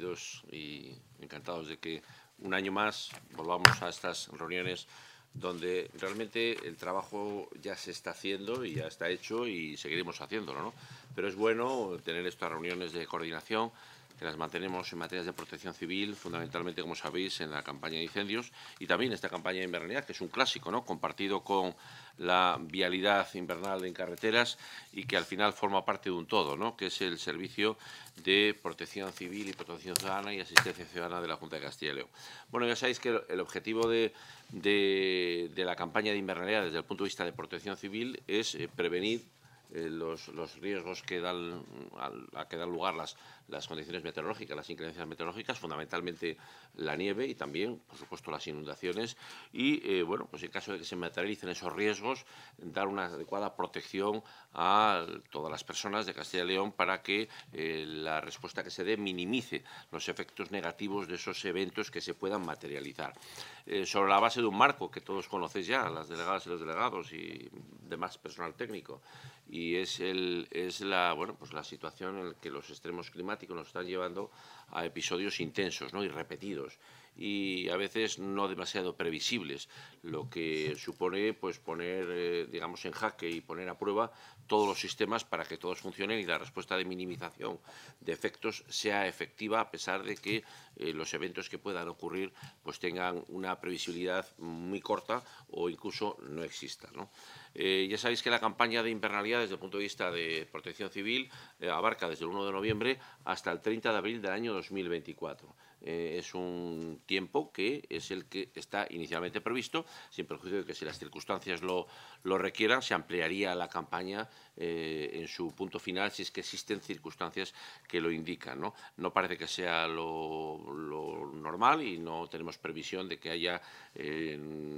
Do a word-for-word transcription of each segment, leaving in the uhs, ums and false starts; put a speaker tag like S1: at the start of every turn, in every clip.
S1: bienvenidos y encantados de que un año más volvamos a estas reuniones donde realmente el trabajo ya se está haciendo y ya está hecho y seguiremos haciéndolo, ¿no? Pero es bueno tener estas reuniones de coordinación, que las mantenemos en materias de protección civil, fundamentalmente, como sabéis, en la campaña de incendios y también esta campaña de invernalidad, que es un clásico, ¿no?, compartido con la vialidad invernal en carreteras y que al final forma parte de un todo, ¿no?, que es el Servicio de Protección Civil y Protección Ciudadana y Asistencia Ciudadana de la Junta de Castilla y León. Bueno, ya sabéis que el objetivo de, de, de la campaña de invernalidad desde el punto de vista de protección civil es eh, prevenir Eh, los, los riesgos que dan, a, a que dan lugar las, las condiciones meteorológicas, las inclemencias meteorológicas, fundamentalmente la nieve y también, por supuesto, las inundaciones. Y, eh, bueno, pues en caso de que se materialicen esos riesgos, dar una adecuada protección a todas las personas de Castilla y León para que eh, la respuesta que se dé minimice los efectos negativos de esos eventos que se puedan materializar. Eh, sobre la base de un marco que todos conocéis ya, las delegadas y los delegados y demás personal técnico, y es, el, es la, bueno, pues la situación en la que los extremos climáticos nos están llevando a episodios intensos, ¿no?, y repetidos, y a veces no demasiado previsibles, lo que supone pues poner, eh, digamos, en jaque y poner a prueba todos los sistemas para que todos funcionen y la respuesta de minimización de efectos sea efectiva, a pesar de que eh, los eventos que puedan ocurrir pues tengan una previsibilidad muy corta o incluso no exista, ¿no? Eh, ya sabéis que la campaña de invernalidad desde el punto de vista de protección civil eh, abarca desde el uno de noviembre hasta el treinta de abril del año dos mil veinticuatro. Eh, es un tiempo que es el que está inicialmente previsto, sin perjuicio de que si las circunstancias lo, lo requieran, se ampliaría la campaña eh, en su punto final si es que existen circunstancias que lo indican, ¿no? No parece que sea lo, lo normal y no tenemos previsión de que haya eh,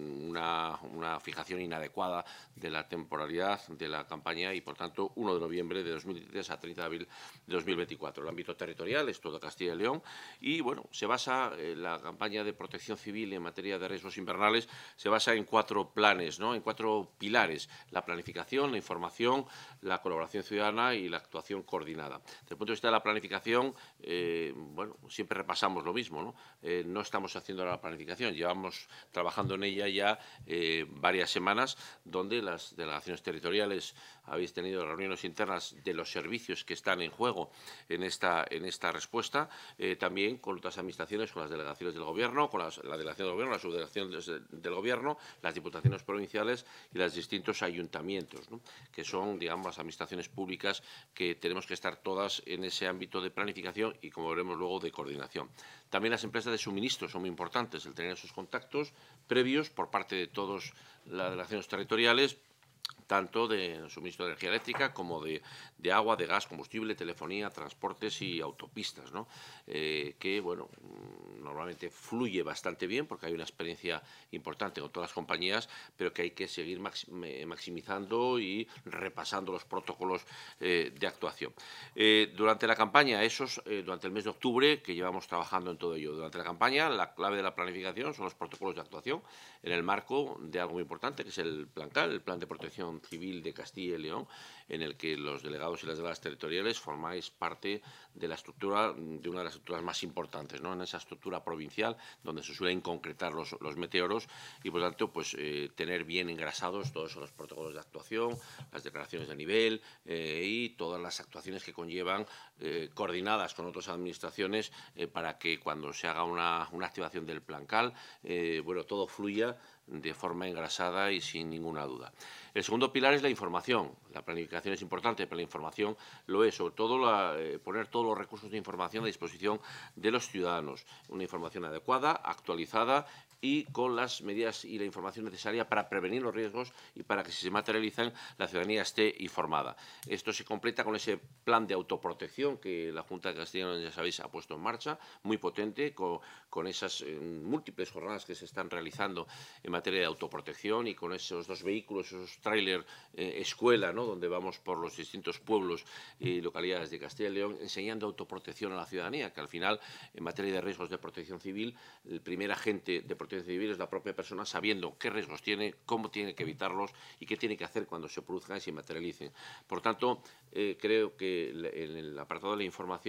S1: una, una fijación inadecuada de la temporalidad de la campaña y, por tanto, uno de noviembre de dos mil veintitrés a treinta de abril de dos mil veinticuatro. El ámbito territorial es todo Castilla y León y, bueno, se basa eh, la campaña de protección civil en materia de riesgos invernales se basa en cuatro planes, ¿no?, en cuatro pilares: la planificación, la información, la colaboración ciudadana y la actuación coordinada. Desde el punto de vista de la planificación, eh, bueno, siempre repasamos lo mismo, ¿no? Eh, no estamos haciendo la planificación, llevamos trabajando en ella ya eh, varias semanas, donde las delegaciones territoriales habéis tenido reuniones internas de los servicios que están en juego en esta, en esta respuesta, eh, también con otras administraciones, con las delegaciones del Gobierno, con las, la delegación del Gobierno, las subdelegaciones del Gobierno, las diputaciones provinciales y los distintos ayuntamientos, ¿no?, que son, digamos, las administraciones públicas que tenemos que estar todas en ese ámbito de planificación y, como veremos luego, de coordinación. También las empresas de suministro son muy importantes, el tener esos contactos previos por parte de todas las delegaciones territoriales, tanto de suministro de energía eléctrica como de, de agua, de gas, combustible, telefonía, transportes y autopistas, ¿no? Eh, que, bueno, normalmente fluye bastante bien porque hay una experiencia importante con todas las compañías, pero que hay que seguir maximizando y repasando los protocolos eh, de actuación. Eh, durante la campaña, esos, eh, durante el mes de octubre, que llevamos trabajando en todo ello, durante la campaña, la clave de la planificación son los protocolos de actuación en el marco de algo muy importante, que es el PLANCAL, el Plan de Protección Civil de Castilla y León, en el que los delegados y las delegadas territoriales formáis parte de la estructura, de una de las estructuras más importantes, ¿no?, en esa estructura provincial donde se suelen concretar los, los meteoros y, por tanto, pues eh, tener bien engrasados todos los protocolos de actuación, las declaraciones de nivel eh, y todas las actuaciones que conllevan eh, coordinadas con otras administraciones eh, para que cuando se haga una, una activación del PLANCAL, eh, bueno, todo fluya de forma engrasada y sin ninguna duda. El segundo pilar es la información. La planificación es importante, pero la información lo es, sobre todo la, eh, poner todos los recursos de información a disposición de los ciudadanos. Una información adecuada, actualizada y con las medidas y la información necesaria para prevenir los riesgos y para que, si se materializan, la ciudadanía esté informada. Esto se completa con ese plan de autoprotección que la Junta de Castilla y León, ya sabéis, ha puesto en marcha, muy potente, con, con esas eh, múltiples jornadas que se están realizando en materia de autoprotección y con esos dos vehículos, esos tráiler eh, escuela, ¿no?, donde vamos por los distintos pueblos y localidades de Castilla y León enseñando autoprotección a la ciudadanía, que al final, en materia de riesgos de protección civil, el primer agente de protección civil es la propia persona, sabiendo qué riesgos tiene, cómo tiene que evitarlos y qué tiene que hacer cuando se produzcan y se materialicen. Por tanto, eh, creo que en el apartado de la información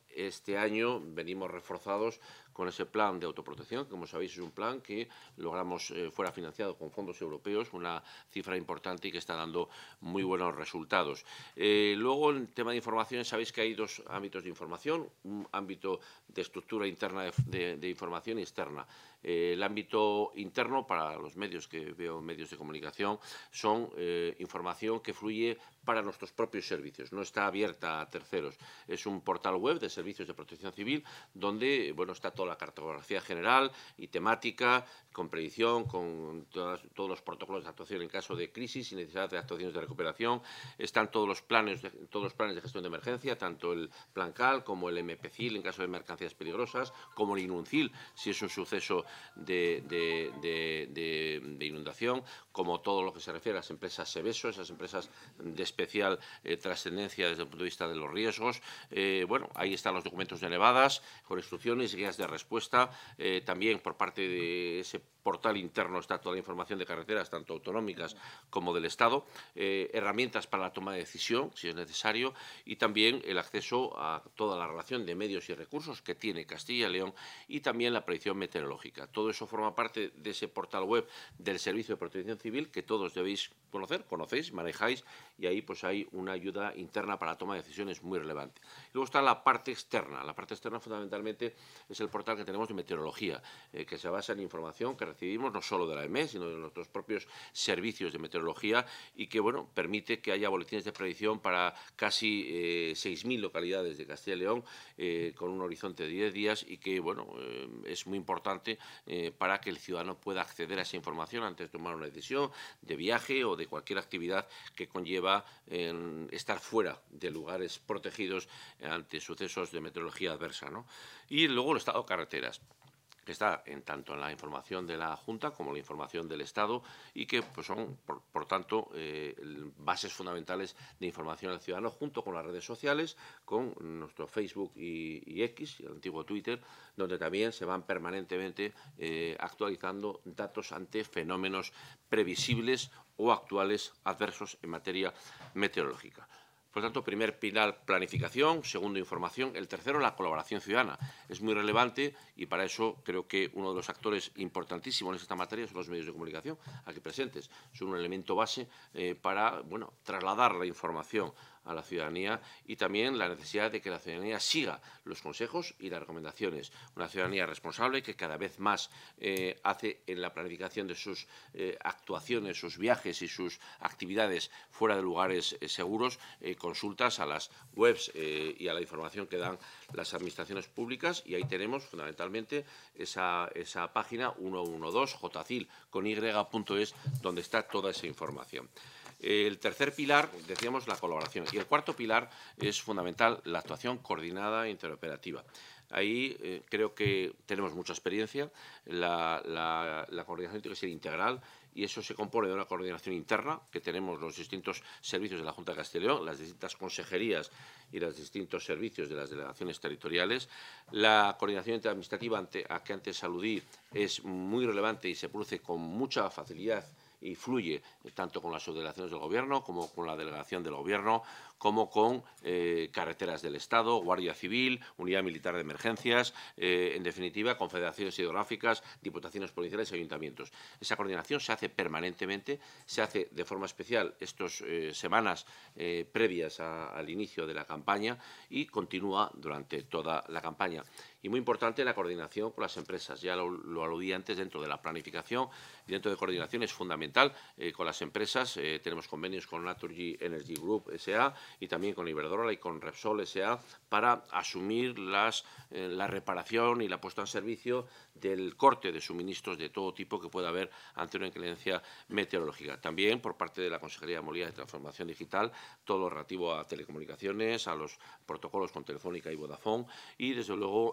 S1: este año venimos reforzados con ese plan de autoprotección, que como sabéis es un plan que logramos eh, fuera financiado con fondos europeos, una cifra importante y que está dando muy buenos resultados. Eh, luego, en tema de información, sabéis que hay dos ámbitos de información, un ámbito de estructura interna de, de, de información y externa. Eh, el ámbito interno, para los medios que veo, medios de comunicación, son eh, información que fluye para nuestros propios servicios, no está abierta a terceros. Es un portal web de servicios de protección civil donde bueno, está toda la cartografía general y temática, con predicción, con todas, todos los protocolos de actuación en caso de crisis y necesidad de actuaciones de recuperación. Están todos los planes de, todos los planes de gestión de emergencia, tanto el Plan C A L como el M P C I L en caso de mercancías peligrosas, como el INUNCIL si es un suceso de, de, de, de, de inundación, como todo lo que se refiere a las empresas SEVESO, esas empresas de especial eh, trascendencia desde el punto de vista de los riesgos. Eh, bueno, ahí están los documentos de nevadas, con instrucciones y guías de respuesta. Eh, también por parte de ese portal interno está toda la información de carreteras, tanto autonómicas como del Estado, eh, herramientas para la toma de decisión, si es necesario, y también el acceso a toda la relación de medios y recursos que tiene Castilla y León y también la predicción meteorológica. Todo eso forma parte de ese portal web del Servicio de Protección Civil que todos debéis conocer, conocéis, manejáis, y ahí pues hay una ayuda interna para la toma de decisiones muy relevante. Luego está la parte externa. La parte externa fundamentalmente es el portal que tenemos de meteorología, eh, que se basa en información que recibimos no solo de la E M E, sino de nuestros propios servicios de meteorología y que bueno, permite que haya boletines de predicción para casi eh, seis mil localidades de Castilla y León eh, con un horizonte de diez días y que bueno, eh, es muy importante eh, para que el ciudadano pueda acceder a esa información antes de tomar una decisión de viaje o de cualquier actividad que conlleva eh, estar fuera de lugares protegidos ante sucesos de meteorología adversa, ¿no? Y luego el estado de carreteras, que está en tanto en la información de la Junta como en la información del Estado y que pues, son, por, por tanto, eh, bases fundamentales de información al ciudadano junto con las redes sociales, con nuestro Facebook y, y X, el antiguo Twitter, donde también se van permanentemente eh, actualizando datos ante fenómenos previsibles o actuales adversos en materia meteorológica. Por tanto, primer pilar, planificación. Segundo, información. El tercero, la colaboración ciudadana. Es muy relevante y para eso creo que uno de los actores importantísimos en esta materia son los medios de comunicación aquí presentes. Son un elemento base eh, para bueno, trasladar la información a la ciudadanía y también la necesidad de que la ciudadanía siga los consejos y las recomendaciones. Una ciudadanía responsable que cada vez más eh, hace en la planificación de sus eh, actuaciones, sus viajes y sus actividades fuera de lugares eh, seguros, eh, consultas a las webs eh, y a la información que dan las administraciones públicas y ahí tenemos fundamentalmente esa, esa página ciento doce, jcil con y punto es, donde está toda esa información. El tercer pilar, decíamos, la colaboración. Y el cuarto pilar es fundamental, la actuación coordinada e interoperativa. Ahí eh, creo que tenemos mucha experiencia. La, la, la coordinación tiene que ser integral y eso se compone de una coordinación interna que tenemos los distintos servicios de la Junta de Castilla y León, las distintas consejerías y los distintos servicios de las delegaciones territoriales. La coordinación interadministrativa ante, a que antes aludí es muy relevante y se produce con mucha facilidad y fluye tanto con las subdelegaciones del Gobierno como con la delegación del Gobierno, como con eh, carreteras del Estado, Guardia Civil, Unidad Militar de Emergencias, eh, en definitiva, confederaciones hidrográficas, diputaciones provinciales y ayuntamientos. Esa coordinación se hace permanentemente, se hace de forma especial estas eh, semanas eh, previas a, al inicio de la campaña y continúa durante toda la campaña. Y muy importante la coordinación con las empresas. Ya lo, lo aludí antes, dentro de la planificación y dentro de coordinación es fundamental eh, con las empresas. Eh, tenemos convenios con Naturgy Energy Group S A y también con Iberdrola y con Repsol S A para asumir las, eh, la reparación y la puesta en servicio del corte de suministros de todo tipo que pueda haber ante una inclemencia meteorológica. También por parte de la Consejería de Movilidad y Transformación Digital, todo lo relativo a telecomunicaciones, a los protocolos con Telefónica y Vodafone y, desde luego,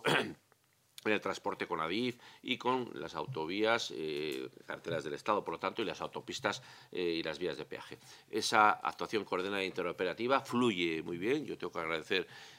S1: en el transporte con Adif y con las autovías, eh, carreteras del Estado, por lo tanto, y las autopistas eh, y las vías de peaje. Esa actuación coordinada e interoperativa fluye muy bien. Yo tengo que agradecer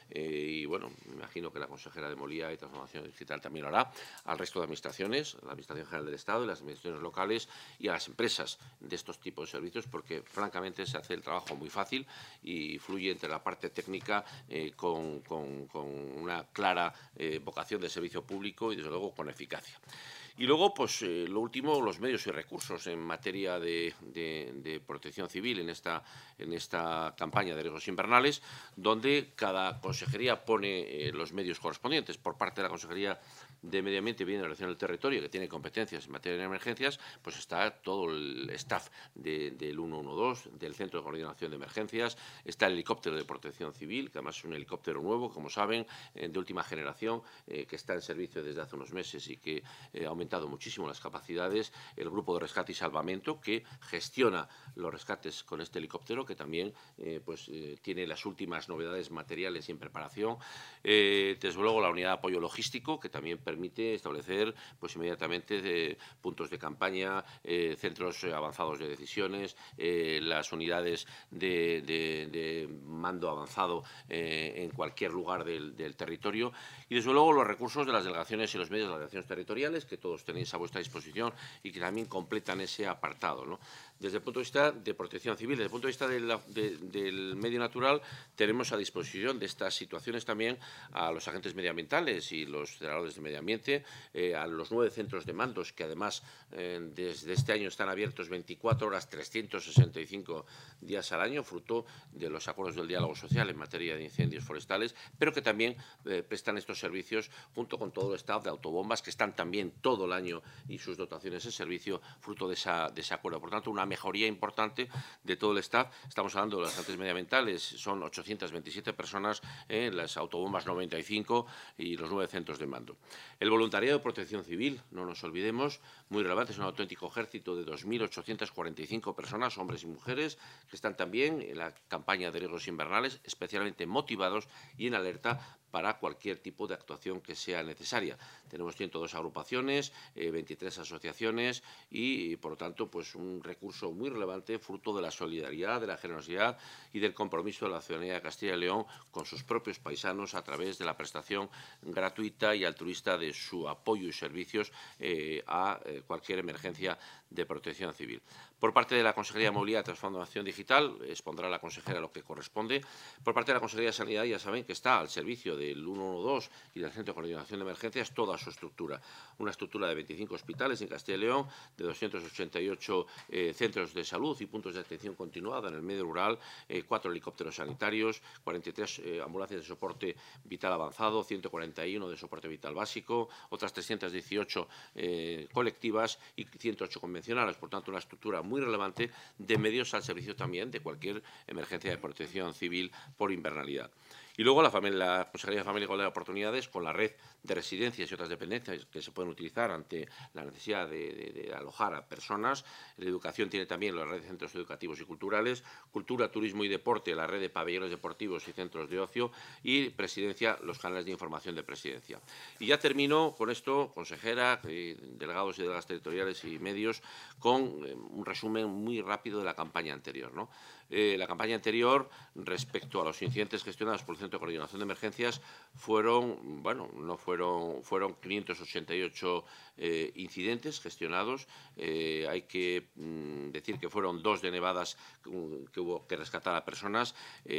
S1: eh, y bueno, me imagino que la consejera de Movilidad y Transformación Digital también lo hará, al resto de administraciones, a la Administración General del Estado y las administraciones locales y a las empresas de estos tipos de servicios, porque francamente se hace el trabajo muy fácil y fluye entre la parte técnica eh, con, con, con una clara eh, vocación de servicio público y desde luego con eficacia. Y luego, pues eh, lo último, los medios y recursos en materia de, de, de protección civil en esta, en esta campaña de riesgos invernales, donde cada consejería pone eh, los medios correspondientes. Por parte de la Consejería de Medio Ambiente y Bien de Relación del Territorio, que tiene competencias en materia de emergencias, pues está todo el staff de, del ciento doce, del Centro de Coordinación de Emergencias, está el helicóptero de protección civil, que además es un helicóptero nuevo, como saben, eh, de última generación, eh, que está en servicio desde hace unos meses y que eh, ha aumentado muchísimo las capacidades, el Grupo de Rescate y Salvamento, que gestiona los rescates con este helicóptero, que también eh, pues, eh, tiene las últimas novedades materiales y en preparación. Eh, desde luego, la unidad de apoyo logístico, que también permite establecer pues, inmediatamente de, puntos de campaña, eh, centros avanzados de decisiones, eh, las unidades de, de, de mando avanzado eh, en cualquier lugar del, del territorio y, desde luego, los recursos de las delegaciones y los medios de las delegaciones territoriales, que todos tenéis a vuestra disposición y que también completan ese apartado, ¿no? Desde el punto de vista de protección civil, desde el punto de vista de la, de, del medio natural, tenemos a disposición de estas situaciones también a los agentes medioambientales y los celadores de medio ambiente, eh, a los nueve centros de mandos que además eh, desde este año están abiertos veinticuatro horas, trescientos sesenta y cinco días al año, fruto de los acuerdos del diálogo social en materia de incendios forestales, pero que también eh, prestan estos servicios junto con todo el staff de autobombas que están también todo el año y sus dotaciones de servicio fruto de, esa, de ese acuerdo. Por tanto, una mejoría importante de todo el staff. Estamos hablando de los agentes medioambientales, son ochocientas veintisiete personas, eh, las autobombas noventa y cinco y los nueve centros de mando. El voluntariado de protección civil, no nos olvidemos, muy relevante, es un auténtico ejército de dos mil ochocientas cuarenta y cinco personas, hombres y mujeres, que están también en la campaña de riesgos invernales, especialmente motivados y en alerta para cualquier tipo de actuación que sea necesaria. Tenemos ciento dos agrupaciones, eh, veintitrés asociaciones y, por lo tanto, pues un recurso muy relevante, fruto de la solidaridad, de la generosidad y del compromiso de la ciudadanía de Castilla y León con sus propios paisanos a través de la prestación gratuita y altruista de su apoyo y servicios eh, a eh, cualquier emergencia de protección civil. Por parte de la Consejería de Movilidad y Transformación Digital, expondrá la consejera lo que corresponde. Por parte de la Consejería de Sanidad, ya saben que está al servicio del ciento doce y del Centro de Coordinación de Emergencias toda su estructura. Una estructura de veinticinco hospitales en Castilla y León, de doscientos ochenta y ocho eh, centros de salud y puntos de atención continuada en el medio rural, eh, cuatro helicópteros sanitarios, cuarenta y tres eh, ambulancias de soporte vital avanzado, ciento cuarenta y uno de soporte vital básico, otras trescientas dieciocho eh, colectivas y ciento ocho convencionales. Por tanto, una estructura muy relevante de medios al servicio también de cualquier emergencia de protección civil por invernalidad. Y luego la, familia, la Consejería de Familia y Igualdad de Oportunidades, con la red de residencias y otras dependencias que se pueden utilizar ante la necesidad de, de, de alojar a personas. La educación tiene también la red de centros educativos y culturales, cultura, turismo y deporte, la red de pabellones deportivos y centros de ocio y presidencia, los canales de información de presidencia. Y ya termino con esto, consejera, eh, delegados y delegadas territoriales y medios, con eh, un resumen muy rápido de la campaña anterior, ¿no? Eh, la campaña anterior, respecto a los incidentes gestionados por el Centro de Coordinación de Emergencias, fueron, bueno, no fueron, fueron quinientos ochenta y ocho eh, incidentes gestionados. Eh, hay que mm, decir que fueron dos de nevadas que hubo que rescatar a personas,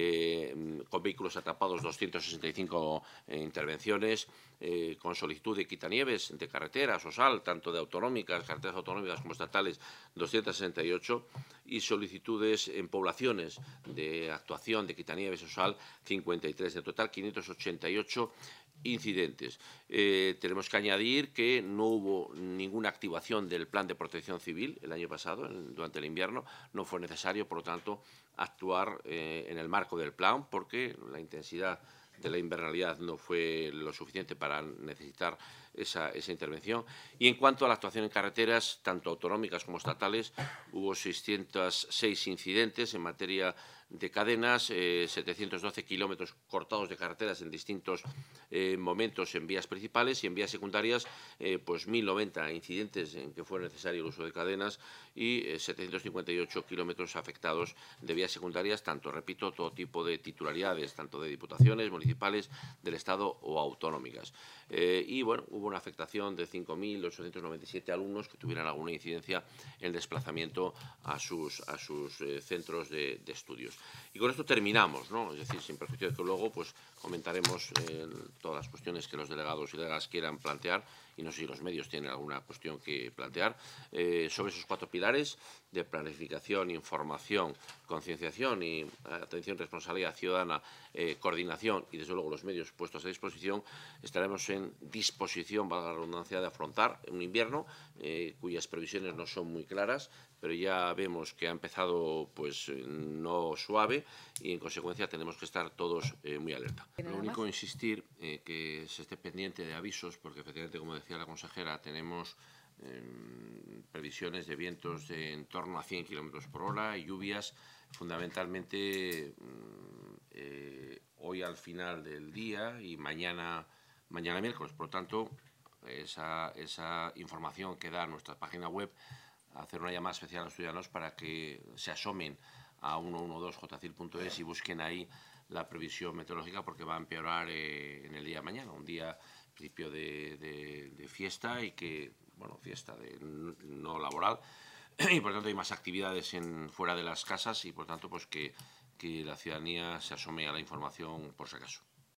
S1: eh, con vehículos atrapados doscientas sesenta y cinco eh, intervenciones, eh, con solicitud de quitanieves de carreteras o sal, tanto de autonómicas, carreteras autonómicas como estatales, doscientas sesenta y ocho, y solicitudes en poblaciones de actuación de quitanieves o sal, cincuenta y tres. En total, quinientos ochenta y ocho incidentes. Eh, tenemos que añadir que no hubo ninguna activación del plan de protección civil el año pasado, en, durante el invierno. No fue necesario, por lo tanto, actuar eh, en el marco del plan, porque la intensidad de la invernalidad no fue lo suficiente para necesitar esa, esa intervención. Y en cuanto a la actuación en carreteras, tanto autonómicas como estatales, hubo seiscientos seis incidentes en materia de cadenas, eh, setecientos doce kilómetros cortados de carreteras en distintos eh, momentos en vías principales, y en vías secundarias eh, pues mil noventa incidentes en que fue necesario el uso de cadenas y eh, setecientos cincuenta y ocho kilómetros afectados de vías secundarias, tanto, repito, todo tipo de titularidades, tanto de diputaciones, municipales, del Estado o autonómicas. Eh, y bueno, hubo una afectación de cinco mil ochocientos noventa y siete alumnos que tuvieran alguna incidencia en desplazamiento a sus, a sus eh, centros de, de estudios. Y con esto terminamos, ¿no? Es decir, sin perjuicio de que luego pues, comentaremos eh, todas las cuestiones que los delegados y delegadas quieran plantear, y no sé si los medios tienen alguna cuestión que plantear, eh, sobre esos cuatro pilares de planificación, información, concienciación y atención, responsabilidad ciudadana, eh, coordinación y, desde luego, los medios puestos a disposición. Estaremos en disposición, valga la redundancia, de afrontar un invierno eh, cuyas previsiones no son muy claras, pero ya vemos que ha empezado pues no suave, y en consecuencia tenemos que estar todos eh, muy alerta. Lo único, insistir eh, que se esté pendiente de avisos, porque efectivamente, como decía la consejera, tenemos eh, previsiones de vientos de en torno a cien kilómetros por hora y lluvias fundamentalmente eh, hoy al final del día y mañana, mañana miércoles. Por lo tanto, esa, esa información que da nuestra página web, hacer una llamada especial a los ciudadanos para que se asomen a ciento doce j cil punto es y busquen ahí la previsión meteorológica, porque va a empeorar eh, en el día de mañana, un día principio de, de, de fiesta y que, bueno, fiesta de no laboral, y por tanto hay más actividades en, fuera de las casas, y por tanto pues que, que la ciudadanía se asome a la información por si acaso.